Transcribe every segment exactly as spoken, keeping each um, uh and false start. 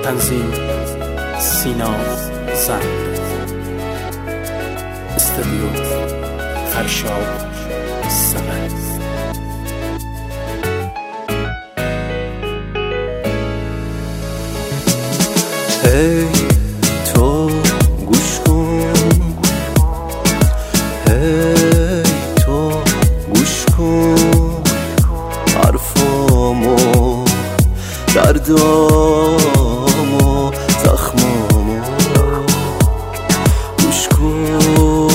تنظیم سینا زند، استودیو فرشاد سبد. هی تو گوش کن، هی تو گوش کن حرفامو، دردامو، زخمامو گوش کن.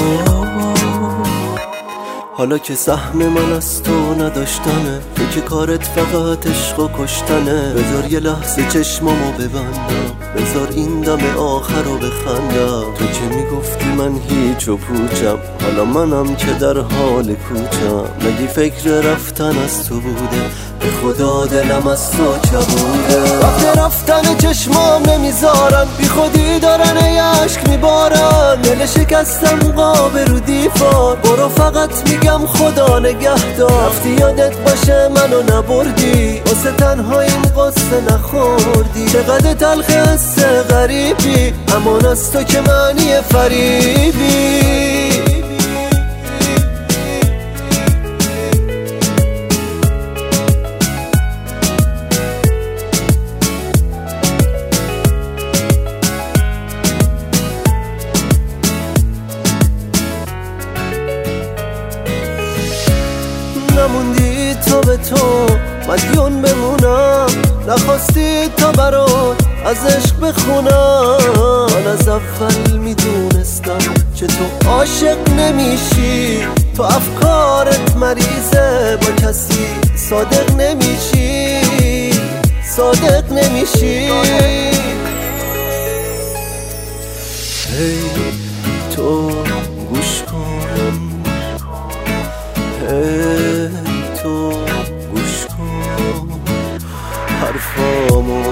حالا که سهم من از تو نداشتنه، تو که کارت فقط عشق و کشتنه، بذار یه لحظه چشمامو ببندم، بذار این دم آخر رو بخندم. تو که میگفتی من هیچ و پوچم، حالا منم که در حال کوچم. مگی فکر رفتن از تو بوده؟ به خدا دلم از تو کبوده. وقت رفتن چشمام نمیذارن، بی خودی دارن عشق میبارن. دل شکستم قاب رو دیوار، برو فقط میگم خدا نگهدار. رفتی یادت باشه منو نبردی، واسه تنهاییم قصه نخوردی. چقدر تلخ حس غریبی، امان از تو که معنی فریبی. نموندی تو به تو مدیون بمونم، نخواستی تا برات از عشق بخونم. من از اول میدونستم که تو عاشق نمیشی، تو افکارت مریضه، با کسی صادق نمیشی، صادق نمیشی. هی تو گوش کن، هی تو گوش کن حرفامو،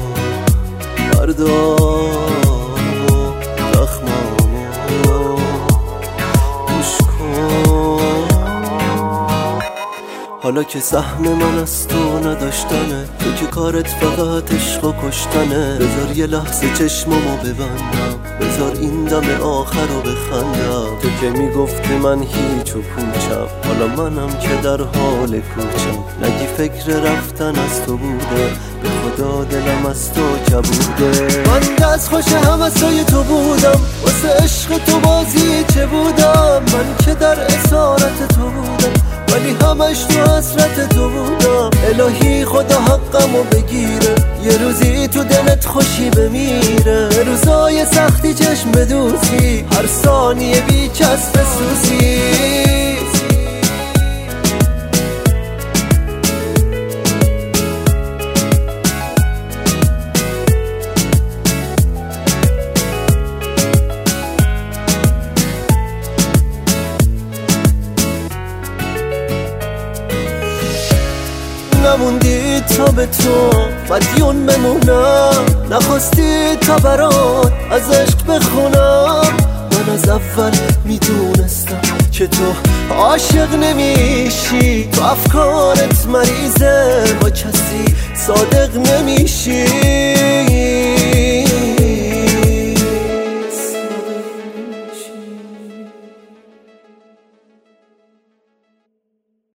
دردامو، زخمامو گوش کن. حالا که سهم من از تو نداشتنه، تو که کارت فقط عشق و کشتنه، بذار یه لحظه چشمامو ببندم، بذار این دم آخر رو بخندم. تو که میگفتی من هیچ و پوچم، حالا منم که در حال کوچم. نگی فکر رفتن از تو بوده؟ به خدا دلم از تو کبوده. من دست خوش همسای تو بودم، واسه عشق تو بازی چه بودم. من که در اسارت تو بودم، ولی همش تو حسرت تو بودم. الهی خدا حقمو بگیره، یه روزی تو دلت خوشی بمیره. روزای سختی چشم بدوزی، هر ثانیه بی چسب سوزی. نموندی تا به تو مدیون بمونم، نخواستی تا برات از عشق بخونم. من از اول میدونستم که تو عاشق نمیشی، تو افکارت مریضه، با کسی صادق نمیشی.